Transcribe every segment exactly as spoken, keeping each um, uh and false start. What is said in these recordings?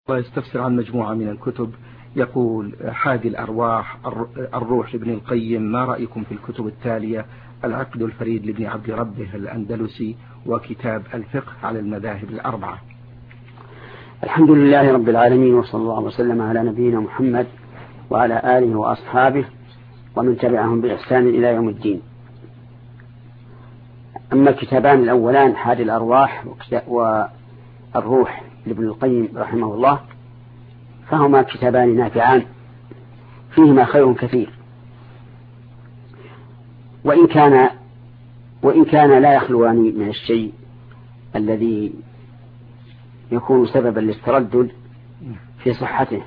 يستفسر عن مجموعة من الكتب. يقول حادي الأرواح، الروح لابن القيم، ما رأيكم في الكتب التالية: العقد الفريد لابن عبد ربه الأندلسي، وكتاب الفقه على المذاهب الأربعة. الحمد لله رب العالمين، وصلى الله وسلم على نبينا محمد وعلى آله وأصحابه ومن تبعهم بإحسان إلى يوم الدين. أما الكتابان الأولان حادي الأرواح والروح لابن القيم رحمه الله، فهما كتابان نافعان فيهما خير كثير، وإن كان وإن كان لا يخلوان من الشيء الذي يكون سببا للتردد في صحته،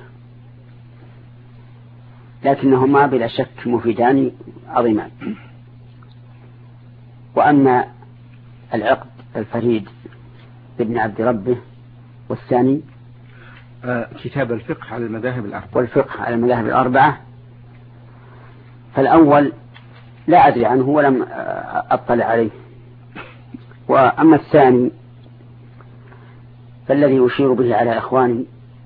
لكنهما بلا شك مفيدان عظيمان. وأما العقد الفريد لابن عبد ربه والثاني آه كتاب الفقه على المذاهب الأربعة والفقه على المذاهب الأربعة، فالأول لا أدري عنه ولم أطلع عليه، وأما الثاني فالذي أشير به على إخواني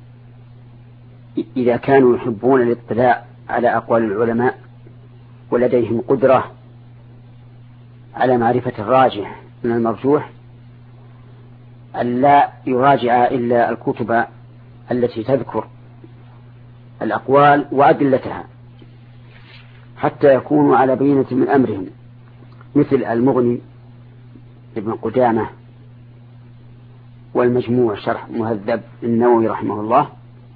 إذا كانوا يحبون الاطلاع على أقوال العلماء ولديهم قدرة على معرفة الراجح من المرجوح، أن لا يراجع إلا الكتب التي تذكر الأقوال وأدلتها حتى يكونوا على بينة من أمرهم، مثل المغني ابن قدامة والمجموع شرح مهذب النووي رحمه الله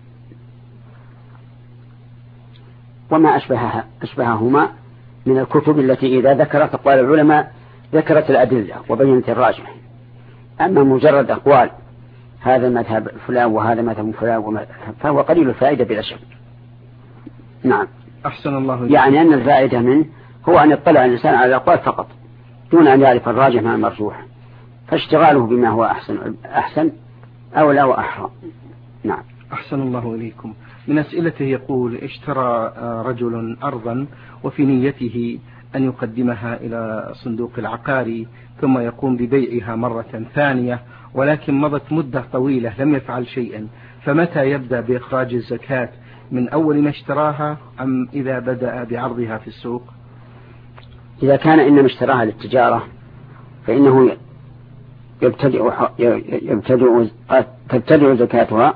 وما أشبهها أشبههما من الكتب التي إذا ذكرت أقوال العلماء ذكرت الأدلة وبينت الراجح. أما مجرد أقوال هذا مذهب فلان وهذا مذهب فلان فهو قليل الفائدة بلا شك. نعم. أحسن الله. يعني أن الفائدة منه هو أن يطلع الإنسان على الأقوال فقط دون أن يعرف الراجح مع المرجوح، فاشتغاله بما هو أحسن أحسن أولى وأحرى. نعم. أحسن الله إليكم. من أسئلته يقول: اشترى رجل أرضا وفي نيته أن يقدمها إلى صندوق العقاري ثم يقوم ببيعها مرة ثانية، ولكن مضت مدة طويلة لم يفعل شيئا، فمتى يبدأ بإخراج الزكاة؟ من أول ما اشتراها أم إذا بدأ بعرضها في السوق؟ إذا كان إنما اشتراها للتجارة فإنه يبتدئ يبتدئ تبتدئ زكاتها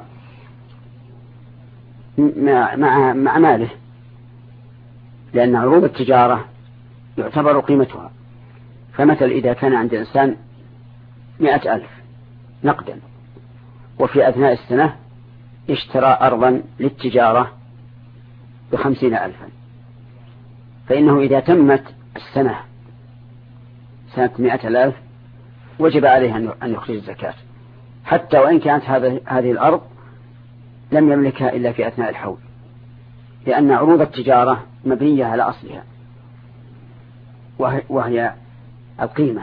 مع مع مع ماله، لأن عروض التجارة يعتبر قيمتها. فمثل إذا كان عند الإنسان مئة ألف نقدا وفي أثناء السنة اشترى أرضا للتجارة بخمسين ألفا، فإنه إذا تمت السنة سنة مئة ألف وجب عليه أن يخرج الزكاة، حتى وإن كانت هذه الأرض لم يملكها إلا في أثناء الحول، لأن عروض التجارة مبنية على أصلها وهي القيمة.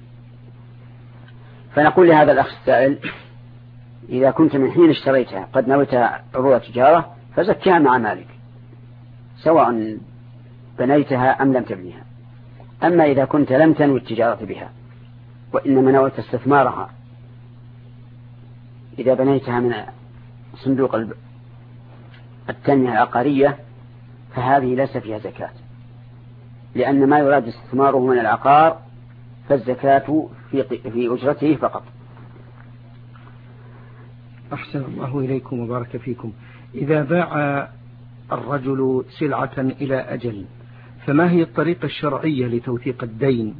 فنقول لهذا الأخ السائل: إذا كنت من حين اشتريتها قد نويت عروض التجارة فزكها مع مالك سواء بنيتها أم لم تبنيها. أما إذا كنت لم تنوي التجارة بها وإنما نويت استثمارها، إذا بنيتها من صندوق التنمية العقارية فهذه ليس فيها زكاة، لأن ما يراد استثماره من العقار فالزكاة في في أجرته فقط. أحسن الله إليكم وبارك فيكم. إذا باع الرجل سلعة إلى أجل فما هي الطريقة الشرعية لتوثيق الدين؟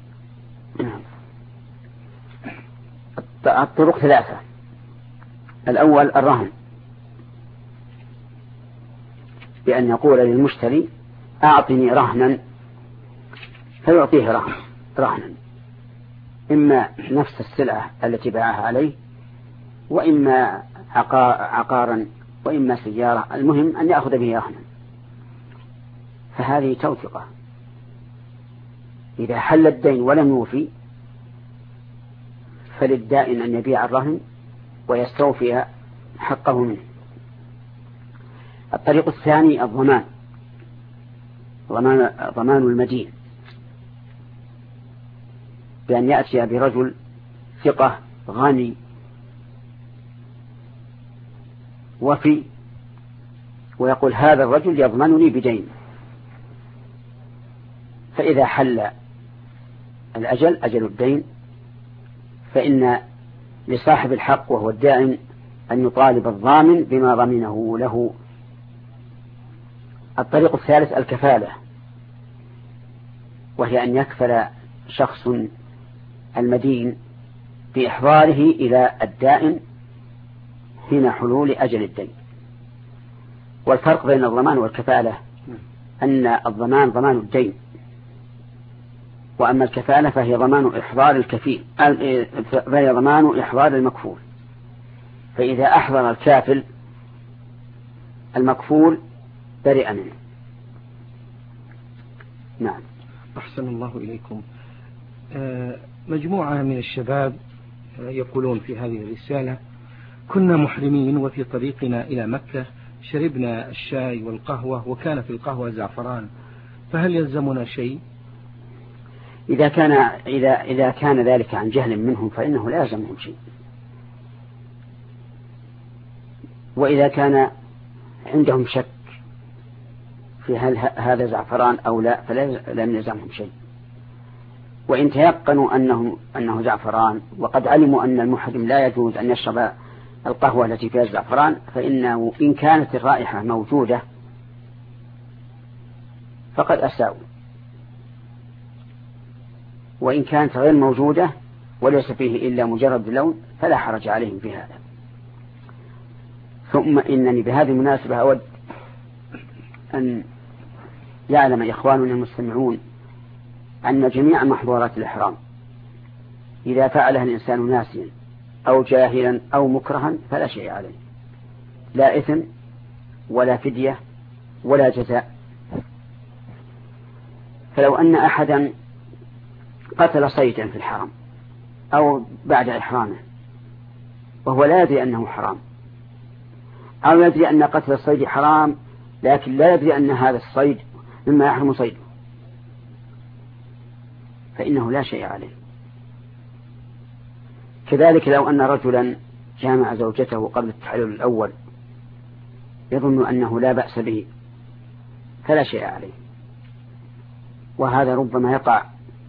الطرق ثلاثة. الأول الرهن، بأن يقول للمشتري: أعطني رهنا، فيعطيه رهن رهنا إما نفس السلعة التي باعها عليه، وإما عقارا، وإما سيارة، المهم أن يأخذ به رهنا، فهذه توثقة. إذا حل الدين ولم يوفي فللدائن أن يبيع الرهن ويستوفي حقه منه. الطريق الثاني الضمان، ضمان, ضمان المدين، بأن يأتي برجل ثقة غني وفي ويقول هذا الرجل يضمنني بدين، فإذا حل الأجل أجل الدين فإن لصاحب الحق وهو الدائن أن يطالب الضامن بما ضمنه له. الطريق الثالث الكفالة، وهي أن يكفل شخص المدين بإحضاره إلى الدائن حين حلول أجل الدين. والفرق بين الضمان والكفالة أن الضمان ضمان الدين، وأما الكفالة فهي ضمان إحضار الكفيل، فهي ضمان إحضار المكفول. فإذا أحضر الكافل المكفول برئ منه. نعم. أحسن الله إليكم. مجموعة من الشباب يقولون في هذه الرسالة: كنا محرمين وفي طريقنا إلى مكة شربنا الشاي والقهوة وكان في القهوة زعفران، فهل يلزمنا شيء؟ إذا كان إذا إذا كان ذلك عن جهل منهم فإنه لا يلزمهم شيء، وإذا كان عندهم شك في هل هذا زعفران أو لا فلا يلزمهم شيء. وإن تيقنوا أنه أنه زعفران وقد علموا أن المحرم لا يجوز أن يشرب القهوة التي فيها الزعفران، فإنه إن كانت الرائحة موجودة فقد أساءوا، وإن كانت غير موجودة وليس فيه إلا مجرد لون فلا حرج عليهم في هذا. ثم إنني بهذه المناسبة أود أن يعلم إخواننا المستمعون أن جميع محظورات الإحرام إذا فعلها الإنسان ناسيا أو جاهلا أو مكرها فلا شيء عليه، لا إثم ولا فدية ولا جزاء. فلو أن أحدا قتل صيدا في الحرم أو بعد إحرامه وهو لا يدري أنه حرام، أو يدري أن قتل الصيد حرام لكن لا يدري أن هذا الصيد مما يحرم صيده، فإنه لا شيء عليه. كذلك لو أن رجلا جامع زوجته قبل التحلل الأول يظن أنه لا بأس به فلا شيء عليه، وهذا ربما يقع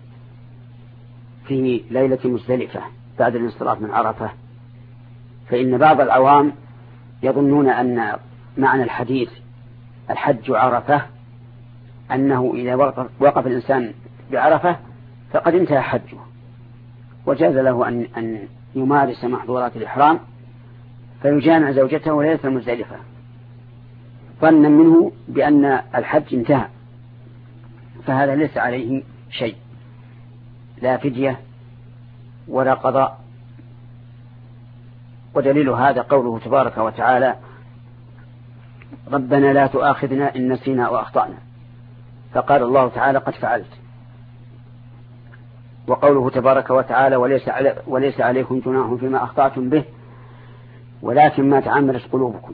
في ليلة مزدلفة بعد الانصراف من عرفة، فإن بعض العوام يظنون أن معنى الحديث الحج عرفة أنه إذا وقف الإنسان بعرفة فقد انتهى حجه وجاز له أن, أن يمارس محظورات الإحرام فيجامع زوجته ليلة المزدلفة ظنا منه بأن الحج انتهى، فهذا ليس عليه شيء، لا فدية ولا قضاء. ودليل هذا قوله تبارك وتعالى: ربنا لا تؤاخذنا إن نسينا أو أخطأنا، فقال الله تعالى: قد فعلت. وقوله تبارك وتعالى: وليس, علي وليس عليكم جناح فيما أخطأتم به ولكن ما تعمدت قلوبكم.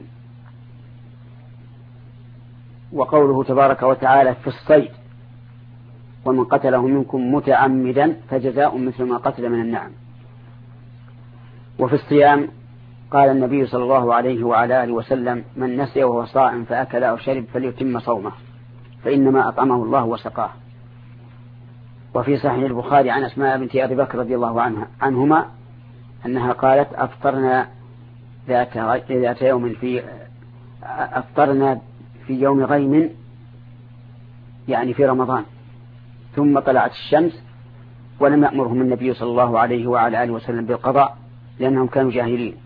وقوله تبارك وتعالى في الصيد: ومن قتله منكم متعمدا فجزاء مثل ما قتل من النعم. وفي الصيام قال النبي صلى الله عليه وعلى آله وسلم: من نسي وهو صائم فأكل أو شرب فليتم صومه فإنما أطعمه الله وسقاه. وفي صحيح البخاري عن أسماء بنت أبي بكر رضي الله عنها عنهما أنها قالت: أفطرنا ذات, ذات يوم في أفطرنا في يوم غيم يعني في رمضان، ثم طلعت الشمس ولم يأمرهم النبي صلى الله عليه وعلى آله وسلم بالقضاء لأنهم كانوا جاهلين.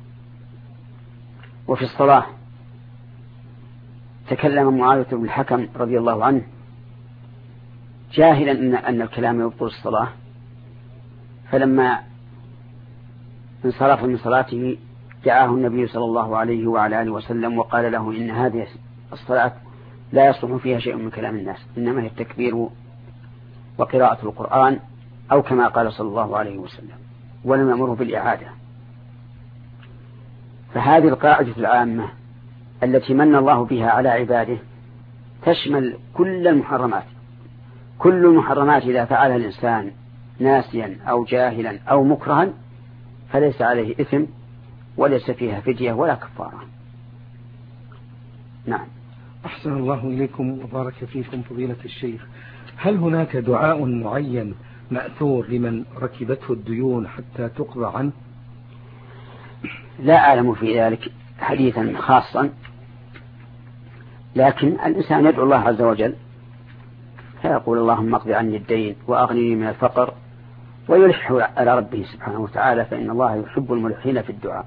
وفي الصلاة تكلم معاوية بن الحكم رضي الله عنه جاهلا أن, أن الكلام يبطل الصلاة، فلما انصرف من صلاته دعاه النبي صلى الله عليه وعلى آله وسلم وقال له: إن هذه الصلاة لا يصلح فيها شيء من كلام الناس، إنما هي التكبير وقراءة القرآن أو كما قال صلى الله عليه وسلم، ولم يأمره بالإعادة. فهذه القاعدة العامة التي من الله بها على عباده تشمل كل المحرمات. كل المحرمات إذا فعلها الإنسان ناسيا أو جاهلا أو مكرها فليس عليه إثم وليس فيها فدية ولا كفارة. نعم. أحسن الله إليكم وبارك فيكم فضيلة الشيخ. هل هناك دعاء معين مأثور لمن ركبته الديون حتى تقضى عنه؟ لا أعلم في ذلك حديثا خاصا، لكن الإنسان يدعو الله عز وجل فيقول اللهم اقض عني الدين وأغنني من الفقر، ويلح على ربه سبحانه وتعالى، فإن الله يحب الملحين في الدعاء.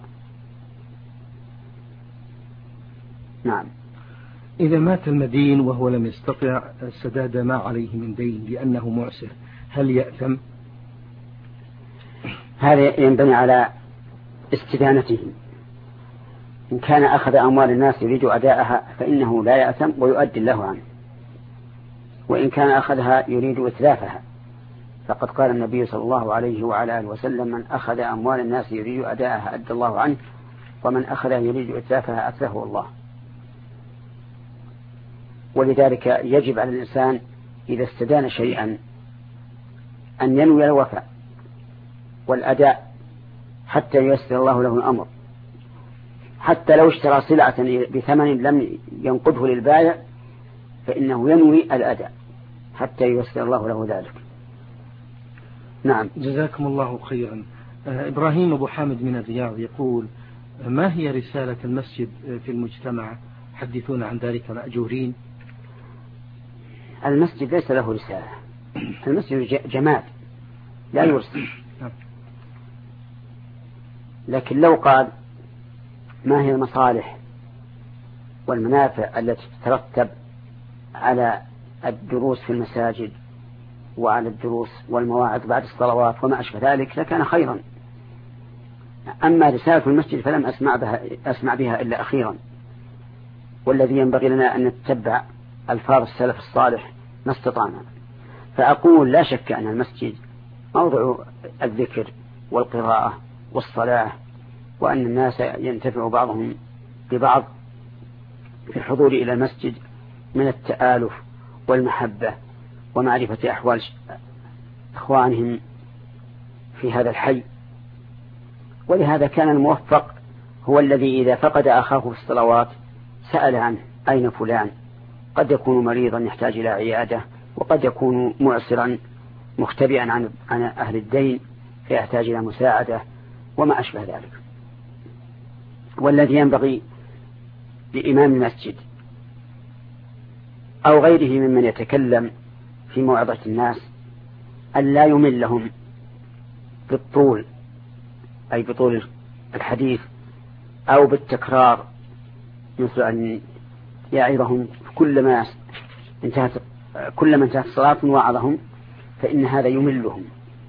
نعم. إذا مات المدين وهو لم يستطع سداد ما عليه من دين لأنه معسر، هل يأثم؟ هذا ينبني على استدانته. إن كان أخذ أموال الناس يريد أداءها فإنه لا يأثم ويؤدي الله عنه، وإن كان أخذها يريد إتلافها فقد قال النبي صلى الله عليه وعلى آله وسلم: من أخذ أموال الناس يريد أداءها أدى الله عنه، ومن أخذها يريد إتلافها أتلفه الله. ولذلك يجب على الإنسان إذا استدان شيئا أن ينوي الوفاء والأداء حتى ييسر الله له الأمر، حتى لو اشترى سلعة بثمن لم ينقده للبائع فإنه ينوي الأداء حتى ييسر الله له ذلك. نعم. جزاكم الله خيرا. إبراهيم أبو حامد من الرياض يقول: ما هي رسالة المسجد في المجتمع؟ حدثونا عن ذلك مأجورين. المسجد ليس له رسالة، المسجد جماد لا يرسل. لكن لو قال ما هي المصالح والمنافع التي تترتب على الدروس في المساجد وعلى الدروس والمواعظ بعد الصلوات وما أشبه ذلك لكان خيرا. أما رسالة المسجد فلم أسمع بها, أسمع بها إلا أخيرا، والذي ينبغي لنا أن نتبع ألفاظ السلف الصالح ما استطعنا. فأقول لا شك أن المسجد موضع الذكر والقراءة والصلاة، وأن الناس ينتفع بعضهم ببعض في الحضور إلى المسجد من التآلف والمحبة ومعرفة أحوال إخوانهم في هذا الحي. ولهذا كان الموفق هو الذي إذا فقد أخاه في الصلوات سأل عنه: أين فلان؟ قد يكون مريضا يحتاج إلى عيادة، وقد يكون معسرا مختبئا عن عن أهل الدين فيحتاج إلى مساعدة وما أشبه ذلك. والذي ينبغي لإمام المسجد أو غيره ممن يتكلم في موعظة الناس أن لا يملهم بالطول، أي بطول الحديث أو بالتكرار، مثل أن يعظهم كلما انتهت كلما انتهت الصلاة وعظهم، فإن هذا يملهم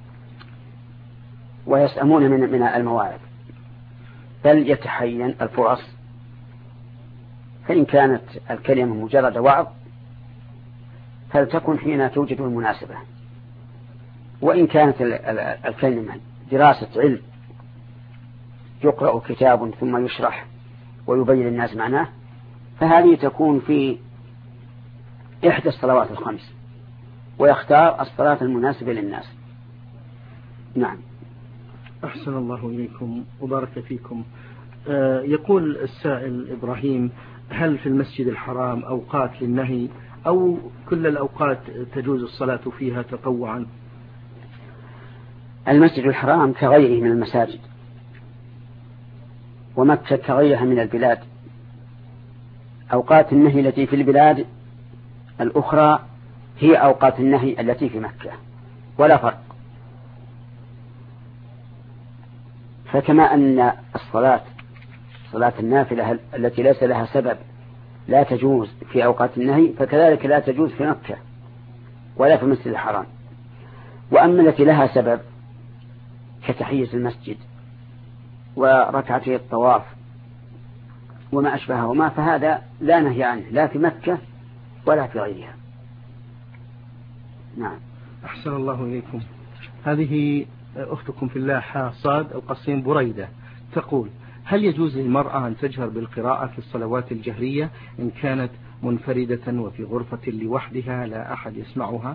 ويسأمون من من المواعظ، بل يتحين الفرص. فإن كانت الكلمة مجرد وعظ فلتكن حين توجد المناسبة، وإن كانت الكلمة دراسة علم يقرأ كتاب ثم يشرح ويبين الناس معناه فهذه تكون في إحدى الصلوات الخمس، ويختار الصلاة المناسبة للناس. نعم. أحسن الله إليكم وبارك فيكم. آه يقول السائل إبراهيم: هل في المسجد الحرام أوقات للنهي أو كل الأوقات تجوز الصلاة فيها تطوعا؟ المسجد الحرام كغيره من المساجد، ومكة كغيرها من البلاد. أوقات النهي التي في البلاد الأخرى هي أوقات النهي التي في مكة، ولا فرق. فكما أن الصلاة صلاة النافلة التي ليس لها سبب لا تجوز في أوقات النهي، فكذلك لا تجوز في مكة ولا في المسجد الحرام. وأما التي لها سبب كتحية المسجد وركعتي الطواف وما أشبههما فهذا لا نهي عنه لا في مكة ولا في غيرها. نعم. أحسن الله إليكم. هذه أختكم في الله حاصاد القصيم بريدة تقول: هل يجوز للمرأة أن تجهر بالقراءة في الصلوات الجهرية إن كانت منفردة وفي غرفة لوحدها لا أحد يسمعها؟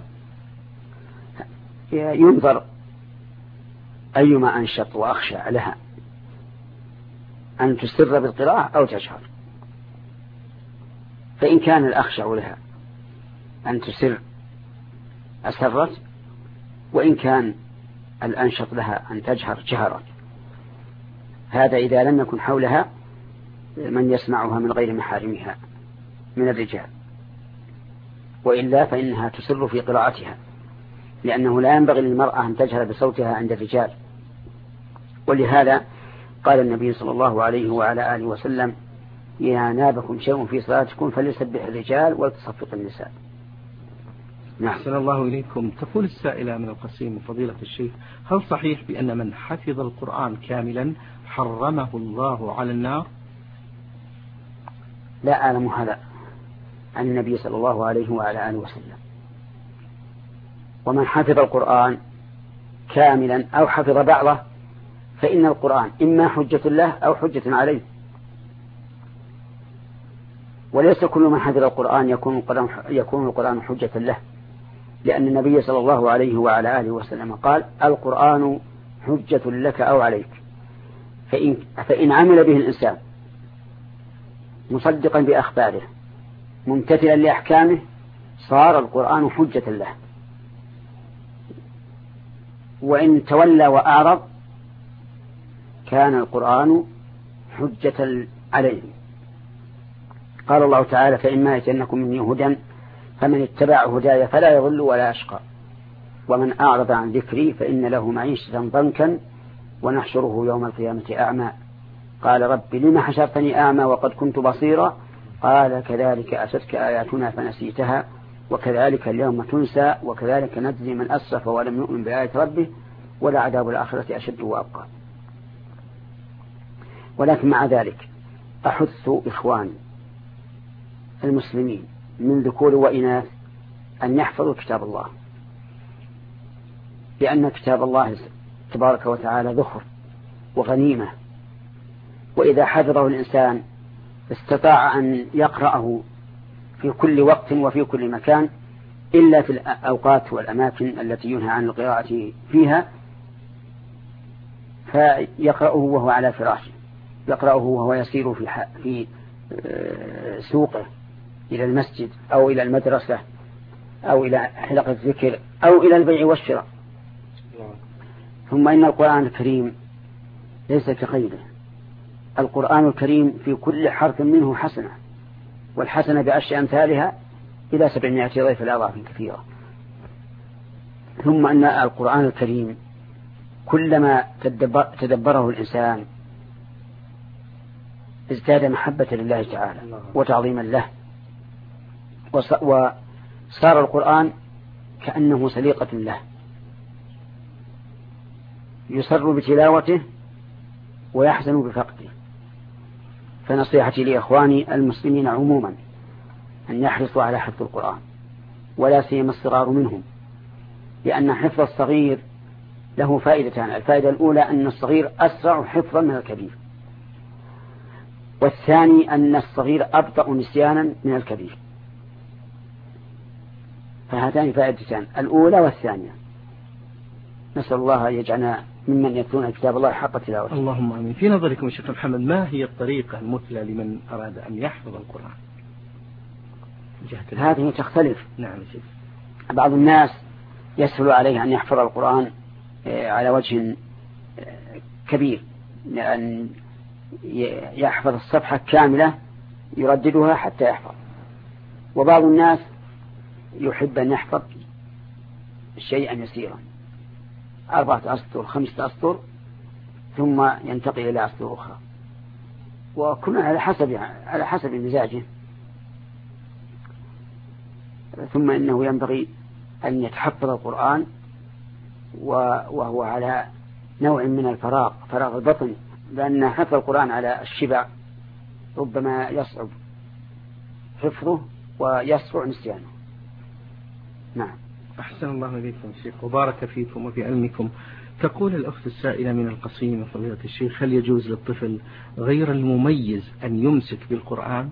ينظر أيما أنشط وأخشى لها، أن تسر بالقراءة أو تجهر. فإن كان الأخشع لها أن تسر أسرت، وإن كان الأنشط لها أن تجهر جهرت. هذا إذا لم يكن حولها من يسمعها من غير محارمها من الرجال، وإلا فإنها تسر في قراءتها، لأنه لا ينبغي للمرأة أن تجهر بصوتها عند الرجال. ولهذا قال النبي صلى الله عليه وعلى آله وسلم: إذا نابكم شيء في صلاتكم فليسبح الرجال ولتصفق النساء. نعم. أحسن الله إليكم. تقول السائلة من القصيم: فضيلة الشيخ، هل صحيح بأن من حفظ القرآن كاملا حرمه الله على النار؟ لا أعلم هذا عن النبي صلى الله عليه وعلى آله وسلم. ومن حفظ القرآن كاملا أو حفظ بعضه فإن القرآن إما حجة له أو حجة عليه، وليس كل من حفظ القرآن يكون القرآن, يكون القرآن حجة له، لأن النبي صلى الله عليه وعلى آله وسلم قال: القرآن حجة لك أو عليك. فإن, فإن عمل به الإنسان مصدقا بأخباره ممتثلا لأحكامه صار القرآن حجة له، وإن تولى وأعرض كان القرآن حجة عليه. قال الله تعالى: فإما يأتينكم مني هدى فمن اتبع هداي فلا يضل ولا يشقى ومن أعرض عن ذكري فإن له معيشة ضنكا ونحشره يوم القيامة أعمى قال رب لما حشرتني أعمى وقد كنت بصيرا قال كذلك أتتك آياتنا فنسيتها وكذلك اليوم تنسى وكذلك نجزي من أسرف ولم يؤمن بآية ربه ولعذاب الآخرة أشد وأبقى. ولكن مع ذلك أحث إخواني المسلمين من ذكور وإناث أن يحفظوا كتاب الله، لأن كتاب الله تبارك وتعالى ذخر وغنيمة، وإذا حفظه الإنسان استطاع أن يقرأه في كل وقت وفي كل مكان إلا في الأوقات والأماكن التي ينهى عن القراءة فيها، فيقرأه وهو على فراشه، يقرأه وهو يسير في, في سوقه إلى المسجد أو إلى المدرسة أو إلى حلقة الذكر أو إلى البيع والشراء. ثم إن القرآن الكريم ليس كغيره، القرآن الكريم في كل حرف منه حسنة، والحسنة بعشر أمثالها إلى سبعمائة ضعف الأضعاف كثيرة. ثم أن القرآن الكريم كلما تدبره الإنسان ازداد محبة لله تعالى وتعظيما له، وصار القرآن كأنه سليقة له يسر بتلاوته ويحزن بفقده. فنصيحتي لإخواني المسلمين عموما أن يحرصوا على حفظ القرآن، ولا سيما الصغار منهم، لأن حفظ الصغير له فائدتان: الفائدة الأولى أن الصغير أسرع حفظا من الكبير، والثاني أن الصغير أبطأ نسيانا من الكبير. فهاتان فائدتان، الأولى والثانية. نسأل الله أن يجعلنا ممن يتلون كتاب الله حق تلاوته. اللهم آمين. في نظركم يا شيخ محمد، ما هي الطريقة المثلى لمن أراد أن يحفظ القرآن؟ هذه تختلف. نعم شيخ. بعض الناس يسهل عليه أن يحفظ القرآن على وجه كبير، لأن يحفظ الصفحة كاملة يرددها حتى يحفظ. وبعض الناس يحب أن يحفظ شيئا يسيرا، أربعة أسطر خمسة أسطر ثم ينتقل إلى أسطر أخرى، وكل على حسب على حسب مزاجه. ثم إنه ينبغي أن يتحفظ القرآن وهو على نوع من الفراغ، فراغ البطن، لأن حفظ القرآن على الشبع ربما يصعب حفظه ويسرع نسيانه. نعم. أحسن الله إليكم شيخ وبارك فيكم وفي علمكم. تقول الأخت السائلة من القصيم: فضيلة الشيخ، هل يجوز للطفل غير المميز أن يمسك بالقرآن؟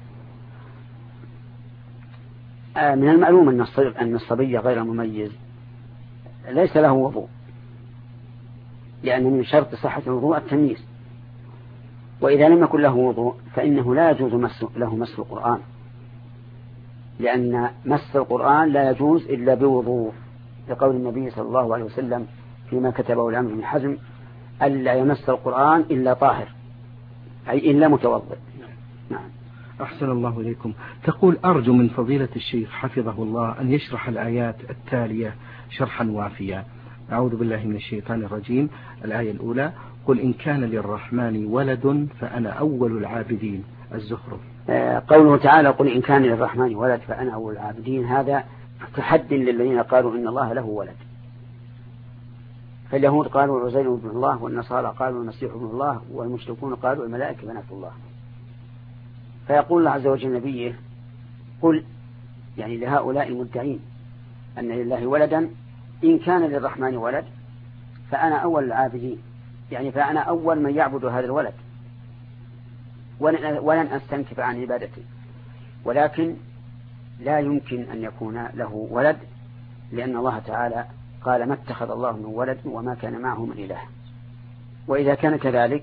من المعلوم أن الصبي غير المميز ليس له وضوء، لأن من شرط صحة الوضوء التمييز، وإذا لم يكن له وضوء فإنه لا يجوز له مس القرآن، لأن مس القرآن لا يجوز إلا بوضوء، لقول النبي صلى الله عليه وسلم فيما كتبه العمرو بن حزم: ألا يمس القرآن إلا طاهر، أي إلا متوضئ. نعم. أحسن الله إليكم. تقول: أرجو من فضيلة الشيخ حفظه الله أن يشرح الآيات التالية شرحا وافيا. أعوذ بالله من الشيطان الرجيم. الآية الأولى: قل إن كان للرحمن ولد فأنا أول العابدين. الزخرف. قوله تعالى: قل إن كان للرحمن ولد فأنا أول العابدين، هذا تحد للذين قالوا إن الله له ولد. فاليهود قالوا عزير ابن الله، والنصارى قالوا المسيح ابن الله، والمشركون قالوا الملائكة بنات الله. فيقول الله عز وجل نبيه: قل، يعني لهؤلاء المدعين أن لله ولدا، إن كان للرحمن ولد فأنا أول العابدين، يعني فأنا أول من يعبد هذا الولد، ولن أستنكف عن عبادته. ولكن لا يمكن أن يكون له ولد، لأن الله تعالى قال: ما اتخذ الله من ولد وما كان معه من إله. وإذا كان كذلك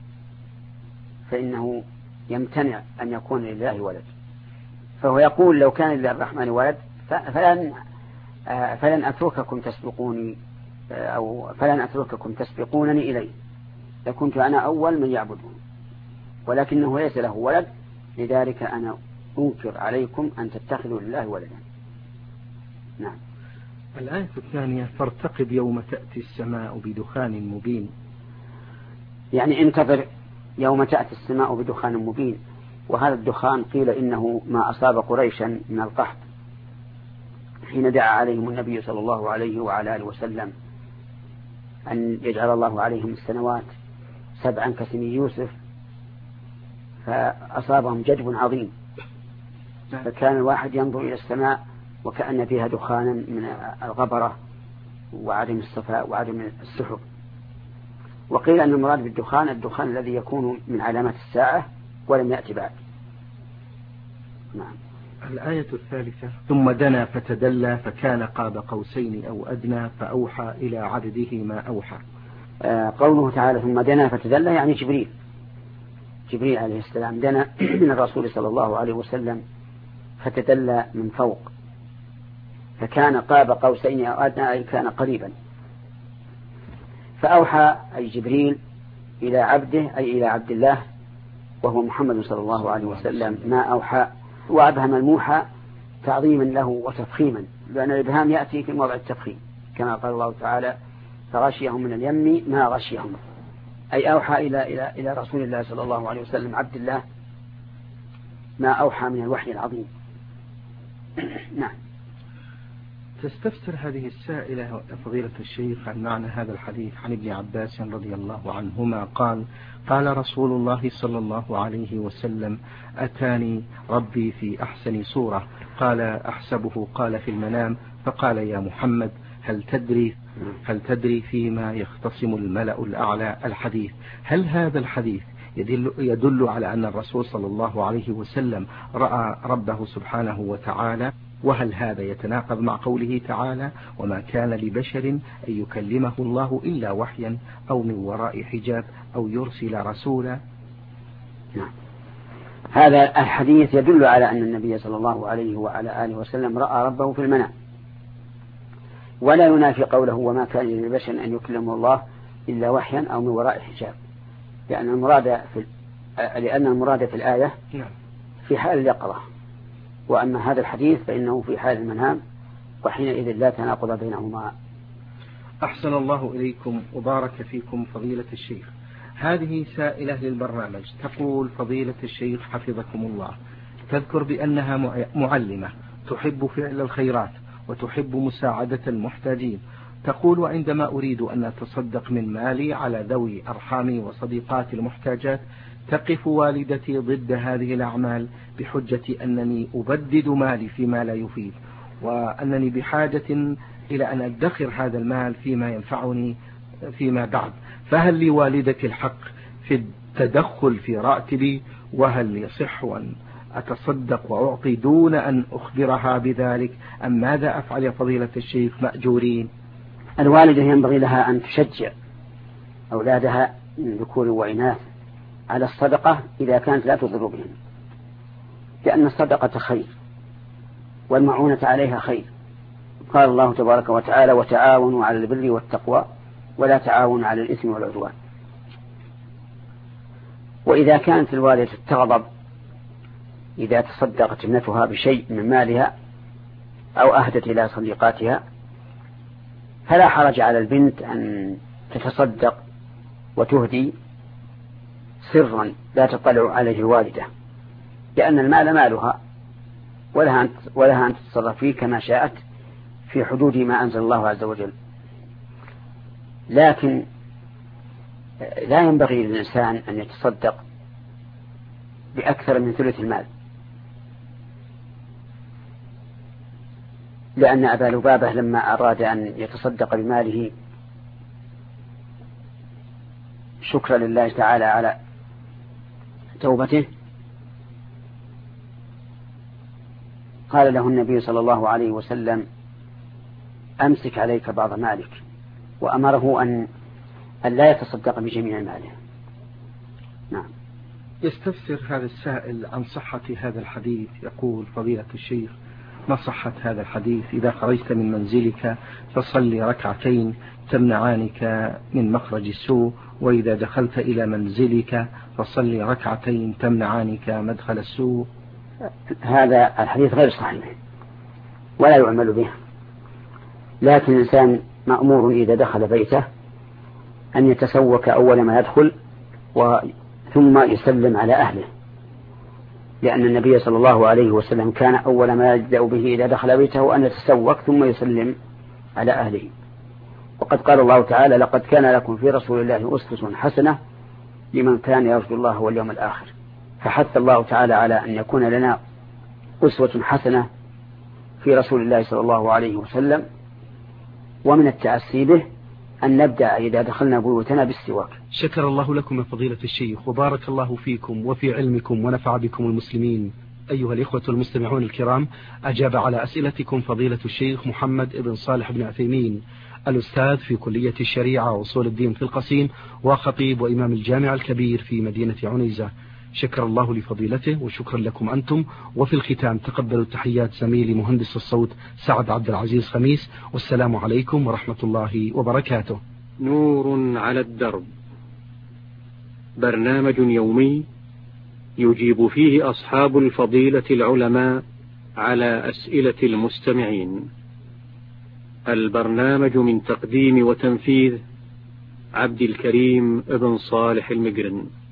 فإنه يمتنع أن يكون لله ولد. فهو يقول: لو كان للرحمن ولد فلن فلن أترككم تسبقوني، أو فلن أترككم تسبقونني إليه، لكنت أنا أول من يعبده، ولكنه ليس له ولد، لذلك أنا أنكر عليكم أن تتخذوا لله ولدا. نعم. الآية الثانية: فارتقب يوم تأتي السماء بدخان مبين. يعني انتظر يوم تأتي السماء بدخان مبين. وهذا الدخان قيل إنه ما أصاب قريشا من القحط حين دعا عليهم النبي صلى الله عليه وعلى آله وسلم أن يجعل الله عليهم السنوات سبعا كسني يوسف، فأصابهم جدب عظيم، فكان الواحد ينظر إلى السماء وكأن فيها دخانا من الغبرة وعدم الصفاء وعدم السحب. وقيل أن المراد بالدخان الدخان الذي يكون من علامات الساعة ولم يأتي بعد. نعم. الآية الثالثة: ثم دنا فتدلى فكان قاب قوسين أو أدنى فأوحى إلى عبده ما أوحى. آه قوله تعالى: ثم دنا فتدلى، يعني جبريل جبريل عليه السلام دنا من الرسول صلى الله عليه وسلم فتدلى من فوق، فكان قاب قوسين أو أدنى، أي كان قريبا. فأوحى أي جبريل إلى عبده، أي إلى عبد الله وهو محمد صلى الله عليه وسلم، ما أوحى. وأبهم الموحى تعظيما له وتفخيما، لأن الإبهام يأتي في موضع التفخيم، كما قال الله تعالى: فغشيهم من اليم ما غشيهم، أي أوحى إلى إلى إلى رسول الله صلى الله عليه وسلم عبد الله ما أوحى من الوحي العظيم. نعم. تستفسر هذه السائلة فضيلة الشيخ عن معنى هذا الحديث عن ابن عباس رضي الله عنهما قال: قال رسول الله صلى الله عليه وسلم: أتاني ربي في أحسن صورة، قال أحسبه قال في المنام، فقال: يا محمد هل تدري هل تدري فيما يختصم الملأ الأعلى؟ الحديث. هل هذا الحديث يدل, يدل على أن الرسول صلى الله عليه وسلم رأى ربه سبحانه وتعالى؟ وهل هذا يتناقض مع قوله تعالى: وما كان لبشر أن يكلمه الله إلا وحيا أو من وراء حجاب أو يرسل رسولا؟ نعم. هذا الحديث يدل على أن النبي صلى الله عليه وعلى آله وسلم رأى ربه في المنام، ولا ينافي قوله: وما كان لبشر أن يكلمه الله إلا وحيا أو من وراء حجاب، لأن المراد في لأن المراد في الآية في حال اليقظة، وأما هذا الحديث فإنه في حال المنام، وحينئذ لا تناقض بينهما. أحسن الله إليكم وبارك فيكم فضيلة الشيخ. هذه سائلة للبرنامج تقول: فضيلة الشيخ حفظكم الله، تذكر بأنها معلمة تحب فعل الخيرات وتحب مساعدة المحتاجين. تقول: وعندما أريد أن أتصدق من مالي على ذوي أرحامي وصديقاتي المحتاجات تقف والدتي ضد هذه الأعمال بحجة أنني أبدد مالي فيما لا يفيد، وأنني بحاجة إلى أن أدخر هذا المال فيما ينفعني فيما بعد. فهل لوالدتي الحق في التدخل في راتبي؟ وهل يصح أن أتصدق وأعطي دون أن أخبرها بذلك، أم ماذا أفعل يا فضيلة الشيخ مأجورين؟ الوالدة ينبغي لها أن تشجع أولادها من ذكور وإناث على الصدقة إذا كانت لا تضر بهم، لأن الصدقة خير، والمعونة عليها خير. قال الله تبارك وتعالى: وتعاونوا على البر والتقوى ولا تعاونوا على الإثم والعدوان. وإذا كانت الوالدة تغضب إذا تصدقت ابنتها بشيء من مالها أو أهدت إلى صديقاتها، فلا حرج على البنت أن تتصدق وتهدي سرا لا تطلع عليه الوالدة، لأن المال مالها ولها أن تتصرف فيه كما شاءت في حدود ما أنزل الله عز وجل. لكن لا ينبغي للإنسان أن يتصدق بأكثر من ثلث المال، لأن أبا لبابة لما أراد أن يتصدق بماله شكرا لله تعالى على توبته قال له النبي صلى الله عليه وسلم: أمسك عليك بعض مالك، وأمره أن أن لا يتصدق بجميع ماله. نعم. يستفسر هذا السائل عن صحة هذا الحديث، يقول: فضيلة الشيخ، ما صحة هذا الحديث؟ إذا خرجت من منزلك فصلي ركعتين تمنعانك من مخرج السوء، وإذا دخلت إلى منزلك فصلي ركعتين تمنعانك مدخل السوء. هذا الحديث غير صحيح ولا يعمل به، لكن الإنسان مأمور إذا دخل بيته أن يتسوك أول ما يدخل ثم يسلم على أهله، لأن النبي صلى الله عليه وسلم كان أول ما يبدأ به إذا دخل بيته أن يتسوك ثم يسلم على أهله. وقد قال الله تعالى: لقد كان لكم في رسول الله أسوة حسنة لمن كان يرجو الله واليوم الآخر. فحث الله تعالى على أن يكون لنا أسوة حسنة في رسول الله صلى الله عليه وسلم، ومن التأسي به أن نبدأ إذا دخلنا بيوتنا بالسواك. شكر الله لكم يا فضيلة الشيخ، وبارك الله فيكم وفي علمكم ونفع بكم المسلمين. أيها الإخوة المستمعون الكرام، أجاب على أسئلتكم فضيلة الشيخ محمد بن صالح بن عثيمين، الأستاذ في كلية الشريعة وأصول الدين في القصيم، وخطيب وإمام الجامع الكبير في مدينة عنيزة. شكر الله لفضيلته وشكرا لكم أنتم. وفي الختام تقبلوا تحيات زميلي مهندس الصوت سعد عبد العزيز خميس، والسلام عليكم ورحمة الله وبركاته. نور على الدرب، برنامج يومي يجيب فيه أصحاب الفضيلة العلماء على أسئلة المستمعين. البرنامج من تقديم وتنفيذ عبد الكريم بن صالح المقرن.